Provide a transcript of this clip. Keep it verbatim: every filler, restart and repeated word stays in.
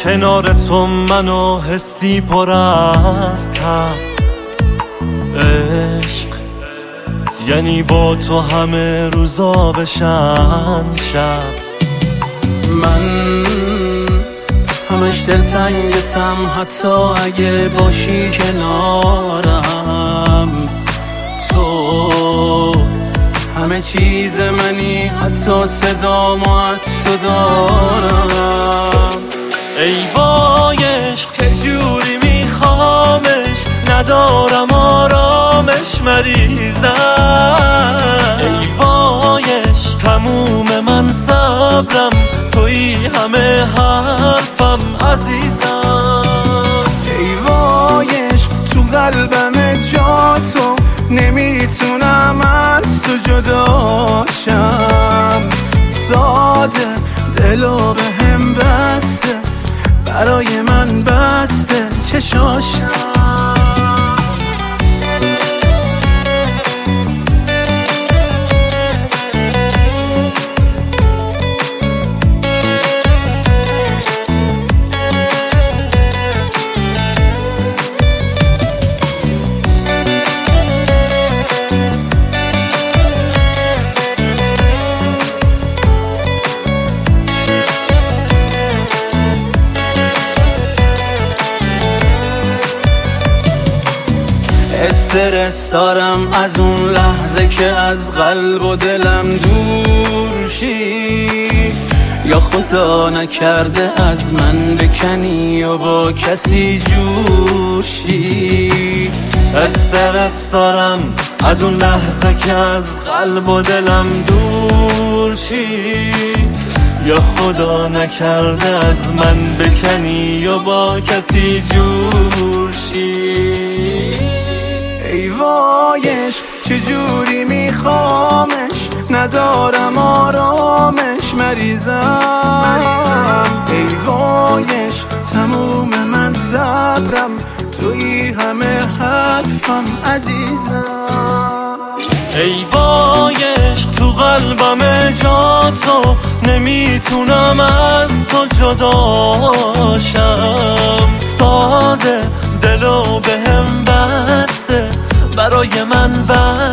کنار تو منو حسی پر از تب. عشق یعنی با تو همه روزا بشن شب. من همش دلتنگتم حتی اگه باشی کنارم. تو همه چیز منی حتی صدامو از تو دارم. ای وای عشق چجوری میخوامش، ندارم آرامش مریضم. ای وای عشق تموم من صبرم، توی همه حرفم عزیزم. ای وای عشق تو قلبم جا تو، نمیتونم از تو جداشم. ساده دلو به هم بسته، برای من بسته چشاشم. استرس دارم از اون لحظه که از قلب و دلم دور شی، یا خدا نکرده از من بکنی و با کسی جور شی. استرس دارم از اون لحظه که از قلب و دلم دور شی، یا خدا نکرده از من بکنی و با کسی جور شی. ای وایش چجوری میخوامش، ندارم آرامش مریضم. ای وایش تموم من صبرم، توی همه حرفم عزیزم. ای وایش تو قلبم جا تو، نمیتونم از تو جداشم. ساده دلو به هم بسته، برای من بسته